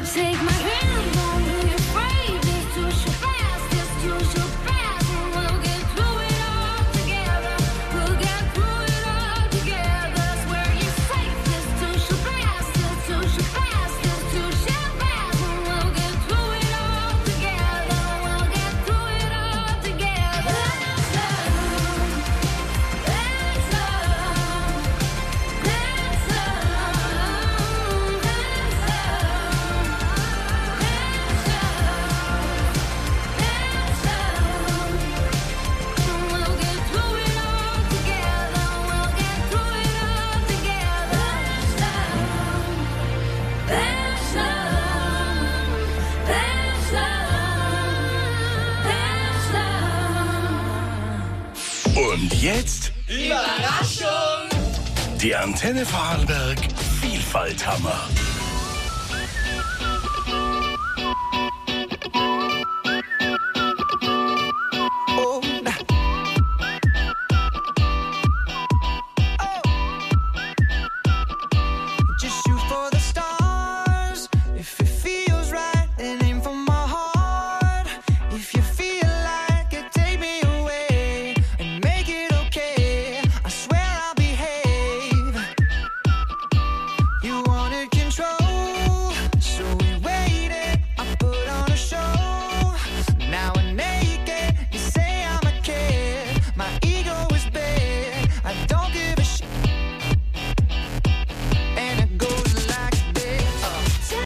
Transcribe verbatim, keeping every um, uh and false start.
Take my hand, don't be afraid. It's too so fast, it's too so fast. And we'll get through it all together. We'll get through it all together. Swear you're safe. It's too so fast, it's too so fast, it's too so fast. And we'll get through it all together. We'll get through it all together. That's love. That's love. That's love. That's Und jetzt Überraschung! die Antenne Vorarlberg Vielfalthammer.